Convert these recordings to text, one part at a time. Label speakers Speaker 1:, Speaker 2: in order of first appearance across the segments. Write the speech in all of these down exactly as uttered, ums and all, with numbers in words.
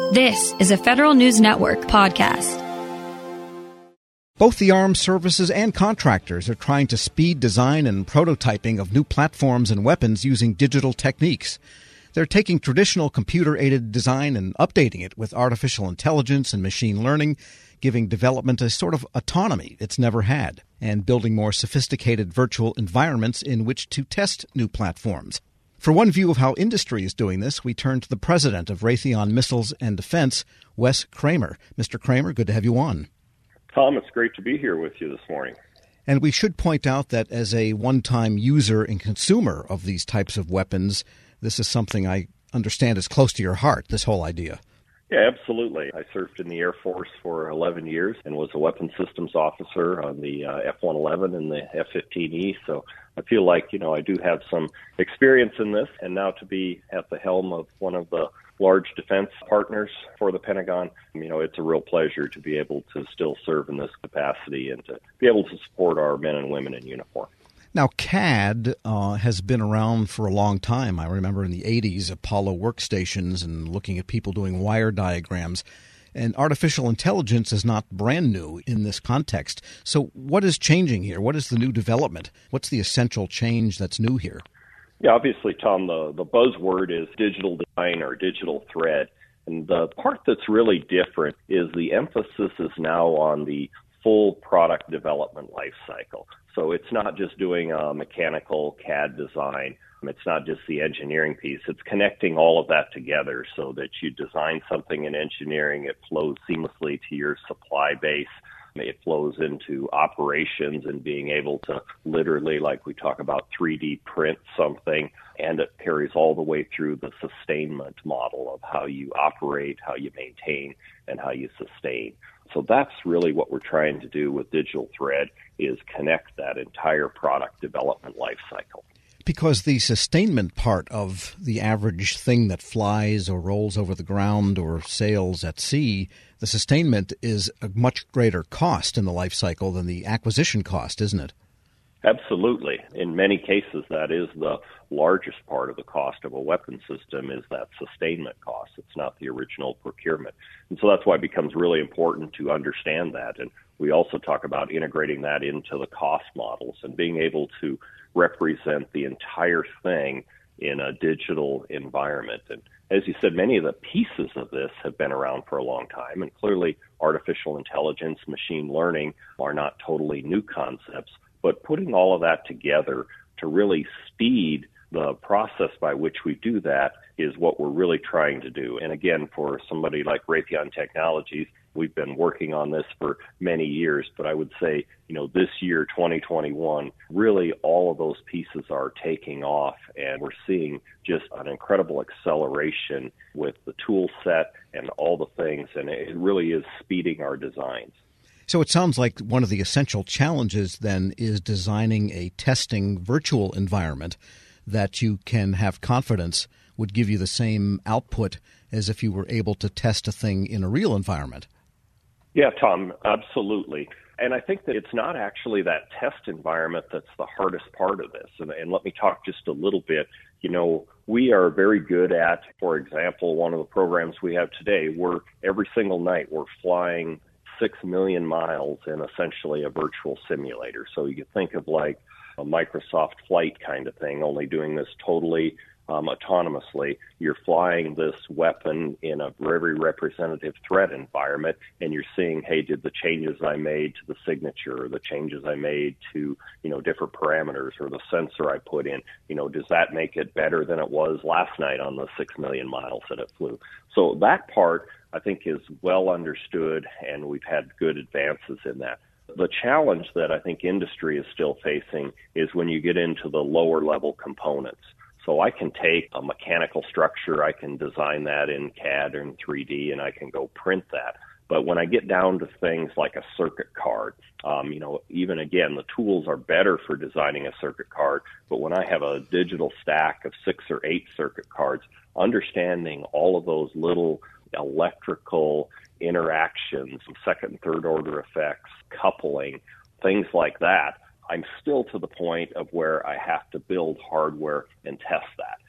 Speaker 1: This is a Federal News Network podcast.
Speaker 2: Both the armed services and contractors are trying to speed design and prototyping of new platforms and weapons using digital techniques. They're taking traditional computer-aided design and updating it with artificial intelligence and machine learning, giving development a sort of autonomy it's never had, and building more sophisticated virtual environments in which to test new platforms. For one view of how industry is doing this, we turn to the president of Raytheon Missiles and Defense, Wes Kremer. Mister Kremer, good to have you on.
Speaker 3: Tom, it's great to be here with you this morning.
Speaker 2: And we should point out that as a one-time user and consumer of these types of weapons, this is something I understand is close to your heart, this whole idea.
Speaker 3: Yeah, absolutely. I served in the Air Force for eleven years and was a weapons systems officer on the uh, F one eleven and the F fifteen E. So I feel like, you know, I do have some experience in this. And now to be at the helm of one of the large defense partners for the Pentagon, you know, it's a real pleasure to be able to still serve in this capacity and to be able to support our men and women in uniform.
Speaker 2: Now, C A D uh, has been around for a long time. I remember in the eighties, Apollo workstations and looking at people doing wire diagrams. And artificial intelligence is not brand new in this context. So what is changing here? What is the new development? What's the essential change that's new here?
Speaker 3: Yeah, obviously, Tom, the, the buzzword is digital design or digital thread. And the part that's really different is the emphasis is now on the full product development life cycle. So it's not just doing a mechanical C A D design. It's not just the engineering piece. It's connecting all of that together so that you design something in engineering, it flows seamlessly to your supply base. It flows into operations and being able to literally, like we talk about, three D print something, and it carries all the way through the sustainment model of how you operate, how you maintain, and how you sustain. So that's really what we're trying to do with Digital Thread, is connect that entire product development life cycle.
Speaker 2: Because the sustainment part of the average thing that flies or rolls over the ground or sails at sea, the sustainment is a much greater cost in the life cycle than the acquisition cost, isn't it?
Speaker 3: Absolutely. In many cases, that is the largest part of the cost of a weapon system, is that sustainment cost. It's not the original procurement. And so that's why it becomes really important to understand that. And we also talk about integrating that into the cost models and being able to represent the entire thing in a digital environment. And as you said, many of the pieces of this have been around for a long time. And clearly, artificial intelligence, machine learning are not totally new concepts. But putting all of that together to really speed the process by which we do that is what we're really trying to do. And again, for somebody like Raytheon Technologies, we've been working on this for many years. But I would say, you know, this year, twenty twenty-one, really all of those pieces are taking off. And we're seeing just an incredible acceleration with the tool set and all the things. And it really is speeding our designs.
Speaker 2: So it sounds like one of the essential challenges then is designing a testing virtual environment that you can have confidence would give you the same output as if you were able to test a thing in a real environment.
Speaker 3: Yeah, Tom, absolutely. And I think that it's not actually that test environment that's the hardest part of this. And, and let me talk just a little bit. You know, we are very good at, for example, one of the programs we have today, we're every single night we're flying six million miles in essentially a virtual simulator. So you can think of like a Microsoft flight kind of thing, only doing this totally um, autonomously. You're flying this weapon in a very representative threat environment, and you're seeing, hey, did the changes I made to the signature, or the changes I made to, you know, different parameters, or the sensor I put in, you know, does that make it better than it was last night on the six million miles that it flew? So that part, I think, is well understood, and we've had good advances in that. The challenge that I think industry is still facing is when you get into the lower level components. So I can take a mechanical structure, I can design that in C A D or in three D, and I can go print that. But when I get down to things like a circuit card, um, you know, even again, the tools are better for designing a circuit card. But when I have a digital stack of six or eight circuit cards, understanding all of those little electrical interactions, second and third order effects, coupling, things like that, I'm still to the point of where I have to build hardware and test that.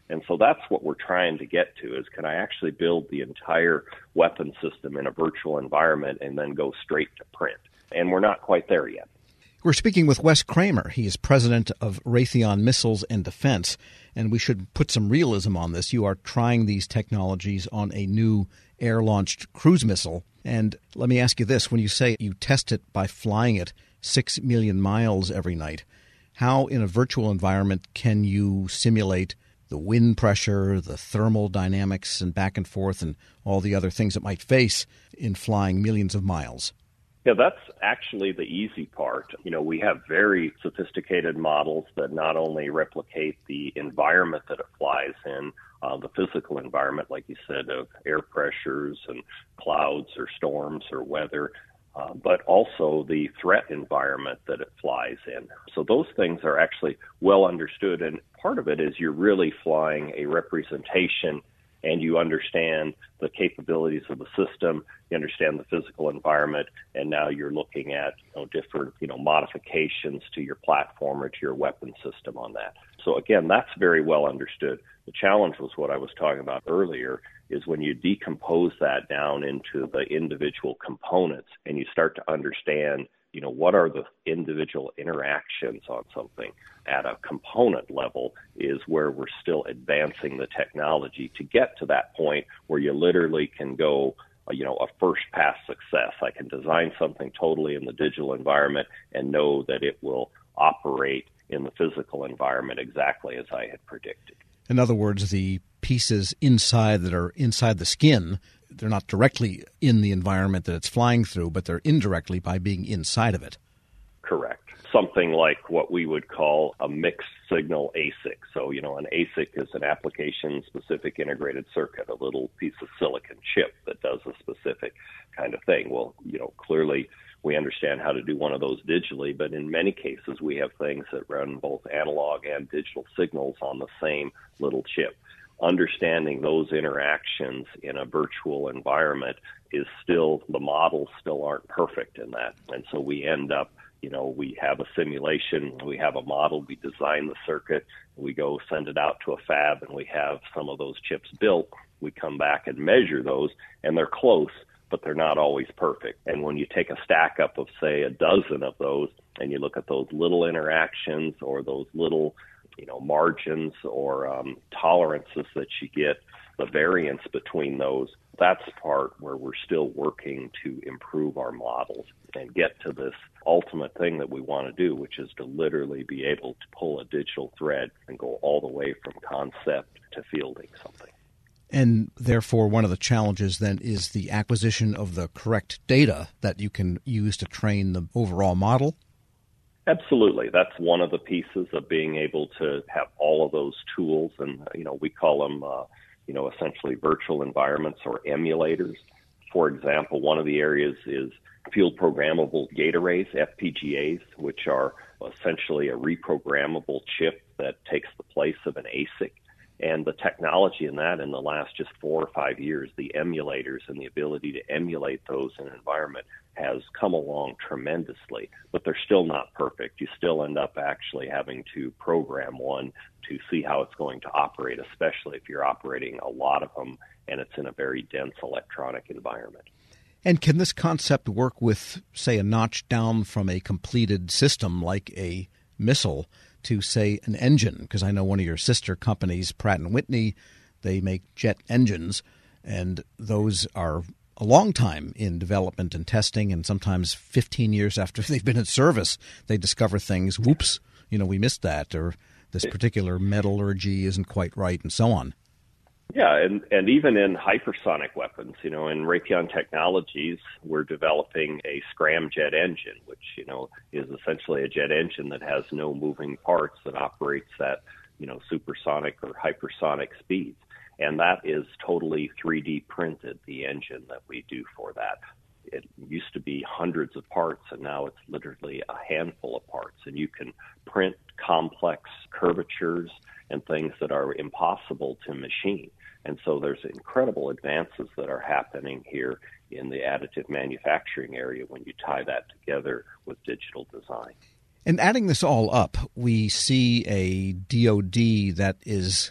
Speaker 3: And so that's what we're trying to get to, is can I actually build the entire weapon system in a virtual environment and then go straight to print? And we're not quite there yet.
Speaker 2: We're speaking with Wes Kramer. He is president of Raytheon Missiles and Defense, and we should put some realism on this. You are trying these technologies on a new air-launched cruise missile. And let me ask you this. When you say you test it by flying it six million miles every night, how in a virtual environment can you simulate the wind pressure, the thermal dynamics, and back and forth, and all the other things it might face in flying millions of miles?
Speaker 3: Yeah, that's actually the easy part. You know, we have very sophisticated models that not only replicate the environment that it flies in, uh, the physical environment, like you said, of air pressures and clouds or storms or weather, uh, but also the threat environment that it flies in. So those things are actually well understood, and part of it is you're really flying a representation, and you understand the capabilities of the system, you understand the physical environment, and now you're looking at, you know, different, you know, modifications to your platform or to your weapon system on that. So again, that's very well understood. The challenge was what I was talking about earlier, is when you decompose that down into the individual components and you start to understand, you know, what are the individual interactions on something at a component level, is where we're still advancing the technology to get to that point where you literally can go, you know, a first pass success. I can design something totally in the digital environment and know that it will operate in the physical environment exactly as I had predicted.
Speaker 2: In other words, the pieces inside that are inside the skin, they're not directly in the environment that it's flying through, but they're indirectly by being inside of it.
Speaker 3: Correct. Something like what we would call a mixed signal A S I C. So, you know, an A S I C is an application-specific integrated circuit, a little piece of silicon chip that does a specific kind of thing. Well, you know, clearly we understand how to do one of those digitally, but in many cases we have things that run both analog and digital signals on the same little chip. Understanding those interactions in a virtual environment is still, the models still aren't perfect in that. And so we end up, you know, we have a simulation, we have a model, we design the circuit, we go send it out to a fab, and we have some of those chips built. We come back and measure those, and they're close, but they're not always perfect. And when you take a stack up of, say, a dozen of those, and you look at those little interactions or those little, you know, margins or um, tolerances that you get, the variance between those, that's the part where we're still working to improve our models and get to this ultimate thing that we want to do, which is to literally be able to pull a digital thread and go all the way from concept to fielding something.
Speaker 2: And therefore, one of the challenges then is the acquisition of the correct data that you can use to train the overall model?
Speaker 3: Absolutely. That's one of the pieces of being able to have all of those tools. And, you know, we call them, uh, you know, essentially virtual environments or emulators. For example, one of the areas is field programmable gate arrays, F P G As, which are essentially a reprogrammable chip that takes the place of an A S I C. And the technology in that in the last just four or five years, the emulators and the ability to emulate those in an environment has come along tremendously, but they're still not perfect. You still end up actually having to program one to see how it's going to operate, especially if you're operating a lot of them and it's in a very dense electronic environment.
Speaker 2: And can this concept work with, say, a notch down from a completed system like a missile to, say, an engine? Because I know one of your sister companies, Pratt and Whitney, they make jet engines, and those are a long time in development and testing, and sometimes fifteen years after they've been in service, they discover things, whoops, you know, we missed that, or this particular metallurgy isn't quite right, and so on.
Speaker 3: Yeah, and, and even in hypersonic weapons, you know, in Raytheon Technologies, we're developing a scramjet engine, which, you know, is essentially a jet engine that has no moving parts that operates at, you know, supersonic or hypersonic speeds. And that is totally three D printed, the engine that we do for that. It used to be hundreds of parts, and now it's literally a handful of parts. And you can print complex curvatures and things that are impossible to machine. And so there's incredible advances that are happening here in the additive manufacturing area when you tie that together with digital design.
Speaker 2: And adding this all up, we see a D O D that is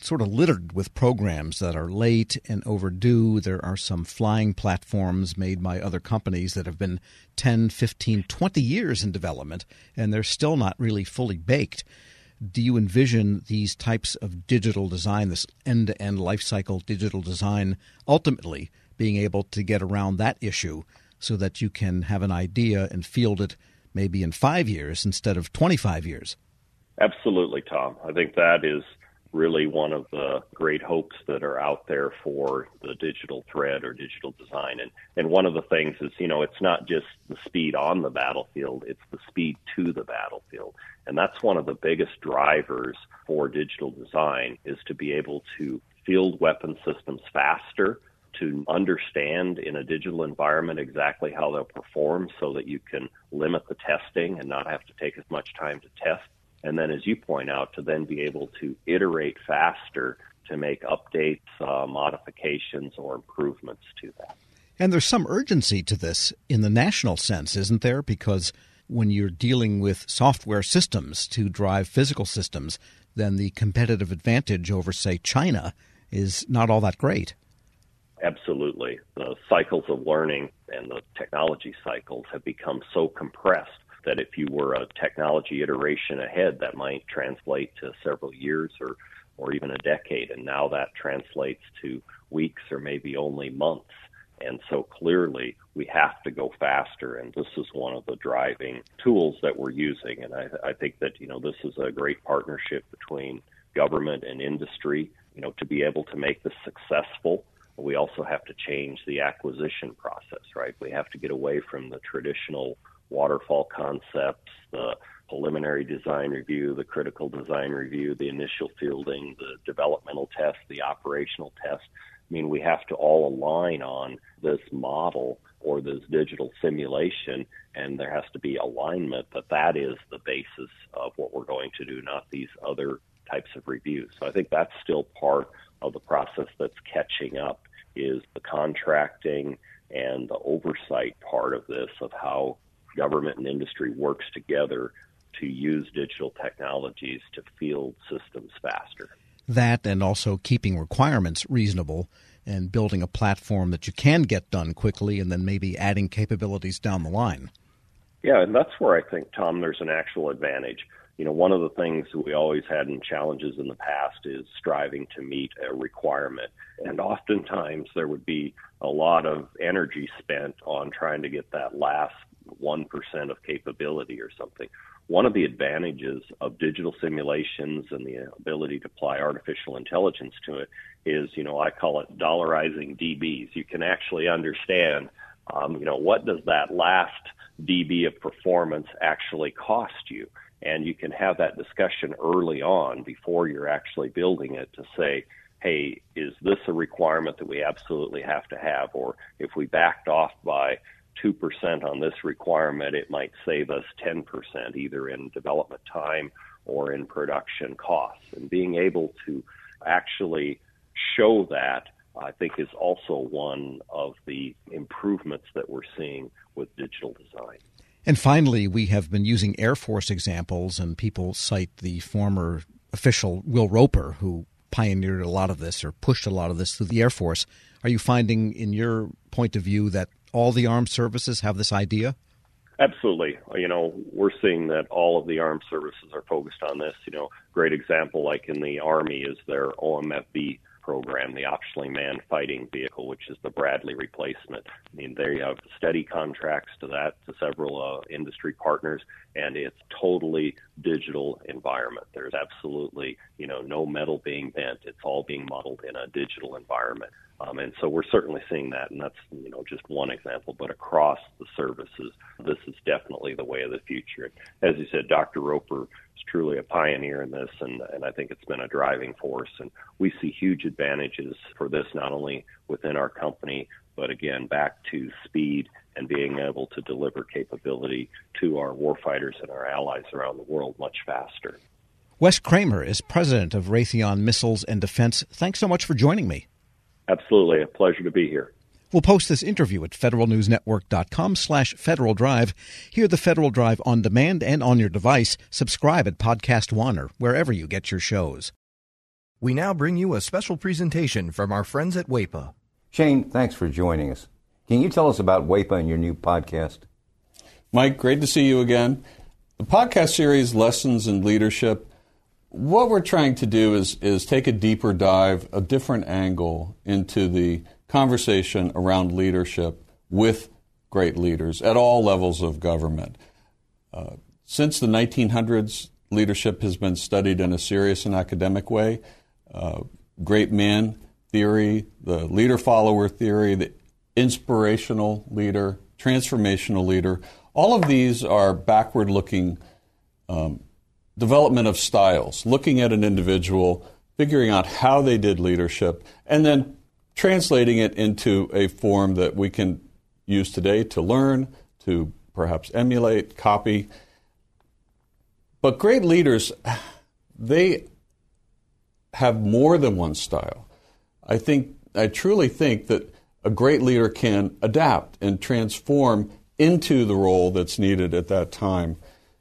Speaker 2: sort of littered with programs that are late and overdue. There are some flying platforms made by other companies that have been ten, fifteen, twenty years in development, and they're still not really fully baked. Do you envision these types of digital design, this end-to-end life cycle digital design, ultimately being able to get around that issue so that you can have an idea and field it maybe in five years instead of twenty-five years?
Speaker 3: Absolutely, Tom. I think that is really one of the great hopes that are out there for the digital thread or digital design. And, and one of the things is, you know, it's not just the speed on the battlefield, it's the speed to the battlefield. And that's one of the biggest drivers for digital design, is to be able to field weapon systems faster, to understand in a digital environment exactly how they'll perform so that you can limit the testing and not have to take as much time to test. And then, as you point out, to then be able to iterate faster to make updates, uh, modifications, or improvements to that.
Speaker 2: And there's some urgency to this in the national sense, isn't there? Because when you're dealing with software systems to drive physical systems, then the competitive advantage over, say, China is not all that great.
Speaker 3: Absolutely. The cycles of learning and the technology cycles have become so compressed that if you were a technology iteration ahead, that might translate to several years or, or even a decade. And now that translates to weeks or maybe only months. And so clearly we have to go faster. And this is one of the driving tools that we're using. And I, I think that, you know, this is a great partnership between government and industry. You know, to be able to make this successful, we also have to change the acquisition process, right? We have to get away from the traditional waterfall concepts, the preliminary design review, the critical design review, the initial fielding, the developmental test, the operational test. I mean, we have to all align on this model or this digital simulation, and there has to be alignment that that is the basis of what we're going to do, not these other types of reviews. So I think that's still part of the process that's catching up, is the contracting and the oversight part of this, of how government and industry works together to use digital technologies to field systems faster.
Speaker 2: That, and also keeping requirements reasonable and building a platform that you can get done quickly, and then maybe adding capabilities down the line.
Speaker 3: Yeah, and that's where I think, Tom, there's an actual advantage. You know, one of the things that we always had in challenges in the past is striving to meet a requirement. And oftentimes there would be a lot of energy spent on trying to get that last one percent of capability or something. One of the advantages of digital simulations and the ability to apply artificial intelligence to it is, you know, I call it dollarizing D Bs. You can actually understand, um, you know, what does that last D B of performance actually cost you? And you can have that discussion early on before you're actually building it to say, hey, is this a requirement that we absolutely have to have? Or if we backed off by two percent on this requirement, it might save us ten percent, either in development time or in production costs. And being able to actually show that, I think, is also one of the improvements that we're seeing with digital design.
Speaker 2: And finally, we have been using Air Force examples, and people cite the former official Will Roper, who pioneered a lot of this or pushed a lot of this through the Air Force. Are you finding, in your point of view, that all the armed services have this idea?
Speaker 3: Absolutely. You know, we're seeing that all of the armed services are focused on this. You know, great example, like in the Army, is their O M F V program, the Optionally Manned Fighting Vehicle, which is the Bradley replacement. I mean, they have steady contracts to that, to several uh, industry partners, and it's totally digital environment. There's absolutely, you know, no metal being bent. It's all being modeled in a digital environment. Um, and so we're certainly seeing that, and that's, you know, just one example. But across the services, this is definitely the way of the future. As you said, Doctor Roper is truly a pioneer in this, and, and I think it's been a driving force. And we see huge advantages for this, not only within our company, but again, back to speed and being able to deliver capability to our warfighters and our allies around the world much faster.
Speaker 2: Wes Kramer is president of Raytheon Missiles and Defense. Thanks so much for joining me.
Speaker 3: Absolutely. A pleasure to be here.
Speaker 2: We'll post this interview at federalnewsnetwork.com slash Federal Drive. Hear the Federal Drive on demand and on your device. Subscribe at Podcast One or wherever you get your shows.
Speaker 4: We now bring you a special presentation from our friends at W E P A.
Speaker 5: Shane, thanks for joining us. Can you tell us about W E P A and your new podcast?
Speaker 6: Mike, great to see you again. The podcast series, Lessons in Leadership, what we're trying to do is, is take a deeper dive, a different angle into the conversation around leadership with great leaders at all levels of government. Uh, since the nineteen hundreds, leadership has been studied in a serious and academic way. Uh, great man theory, the leader-follower theory, the inspirational leader, transformational leader, all of these are backward-looking um, development of styles, looking at an individual, figuring out how they did leadership, and then translating it into a form that we can use today to learn, to perhaps emulate, copy. But great leaders, they have more than one style. I think, I truly think that a great leader can adapt and transform into the role that's needed at that time.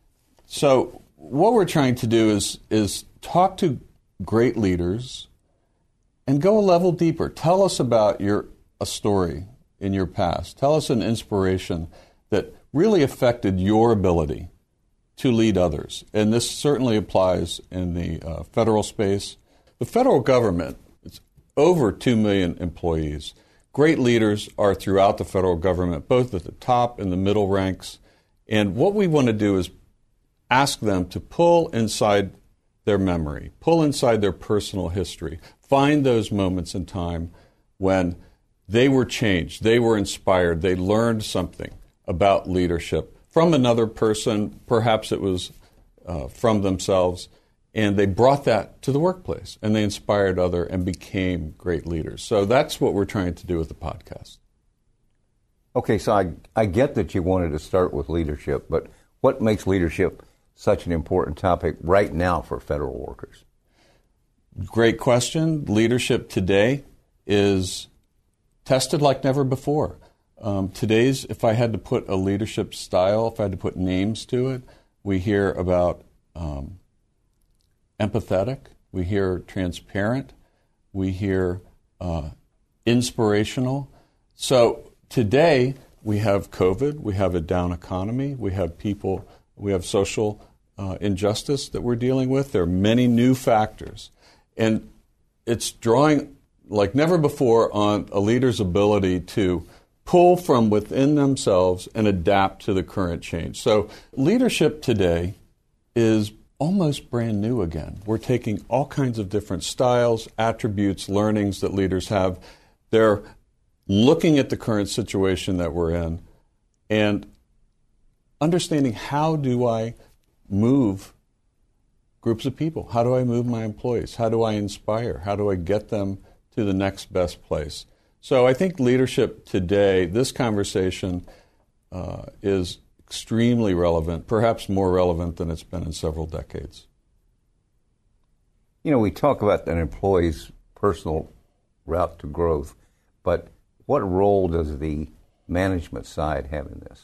Speaker 6: So what we're trying to do is, is talk to great leaders and go a level deeper. Tell us about your a story in your past. Tell us an inspiration that really affected your ability to lead others. And this certainly applies in the uh, federal space. The federal government, it's over two million employees. Great leaders are throughout the federal government, both at the top and the middle ranks. And what we want to do is ask them to pull inside their memory, pull inside their personal history, find those moments in time when they were changed, they were inspired, they learned something about leadership from another person, perhaps it was uh, from themselves, and they brought that to the workplace, and they inspired others and became great leaders. So that's what we're trying to do with the podcast.
Speaker 5: Okay, so I, I get that you wanted to start with leadership, but what makes leadership such an important topic right now for federal workers?
Speaker 6: Great question. Leadership today is tested like never before. Um, today's, if I had to put a leadership style, if I had to put names to it, we hear about um, empathetic, we hear transparent, we hear uh, inspirational. So today we have COVID, we have a down economy, we have people, we have social uh, injustice that we're dealing with. There are many new factors. And it's drawing like never before on a leader's ability to pull from within themselves and adapt to the current change. So leadership today is almost brand new again. We're taking all kinds of different styles, attributes, learnings that leaders have. They're looking at the current situation that we're in and understanding, how do I move groups of people? How do I move my employees? How do I inspire? How do I get them to the next best place? So I think leadership today, this conversation uh, is extremely relevant, perhaps more relevant than it's been in several decades.
Speaker 5: You know, we talk about an employee's personal route to growth, but what role does the management side have in this?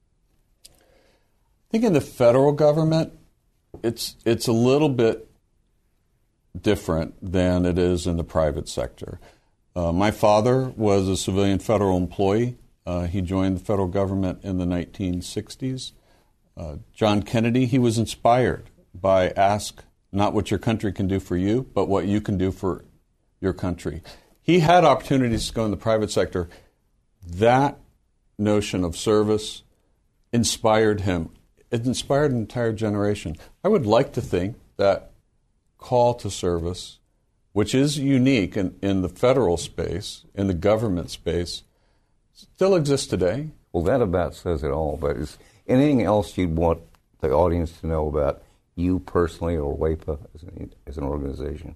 Speaker 6: I think in the federal government, it's it's a little bit different than it is in the private sector. Uh, my father was a civilian federal employee. Uh, he joined the federal government in the nineteen sixties. Uh, John Kennedy, he was inspired by ask not what your country can do for you, but what you can do for your country. He had opportunities to go in the private sector. That notion of service inspired him. It inspired an entire generation. I would like to think that call to service, which is unique in, in the federal space, in the government space, still exists today.
Speaker 5: Well, that about says it all. But is anything else you'd want the audience to know about you personally or W E P A as an, as an organization?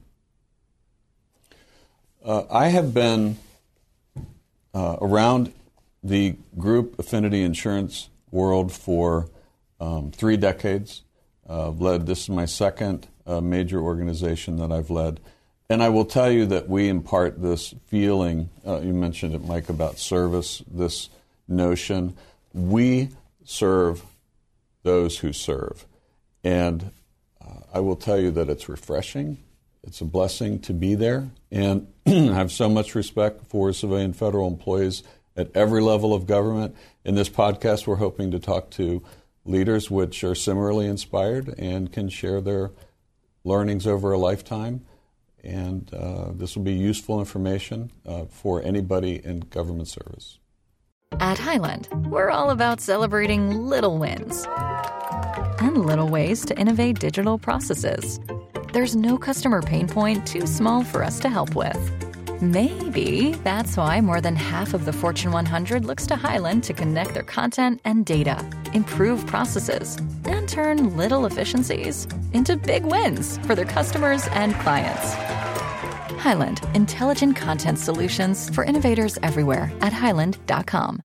Speaker 6: Uh, I have been uh, around the group affinity insurance world for um, three decades. Uh, I've led, this is my second uh, major organization that I've led. And I will tell you that we impart this feeling, uh, you mentioned it, Mike, about service, this notion. We serve those who serve. And uh, I will tell you that it's refreshing. It's a blessing to be there, and I have so much respect for civilian federal employees at every level of government. In this podcast, we're hoping to talk to leaders which are similarly inspired and can share their learnings over a lifetime. And uh, this will be useful information uh, for anybody in government service.
Speaker 7: At Highland, we're all about celebrating little wins and little ways to innovate digital processes. There's no customer pain point too small for us to help with. Maybe that's why more than half of the Fortune one hundred looks to Highland to connect their content and data, improve processes, and turn little efficiencies into big wins for their customers and clients. Highland, intelligent content solutions for innovators everywhere at highland dot com.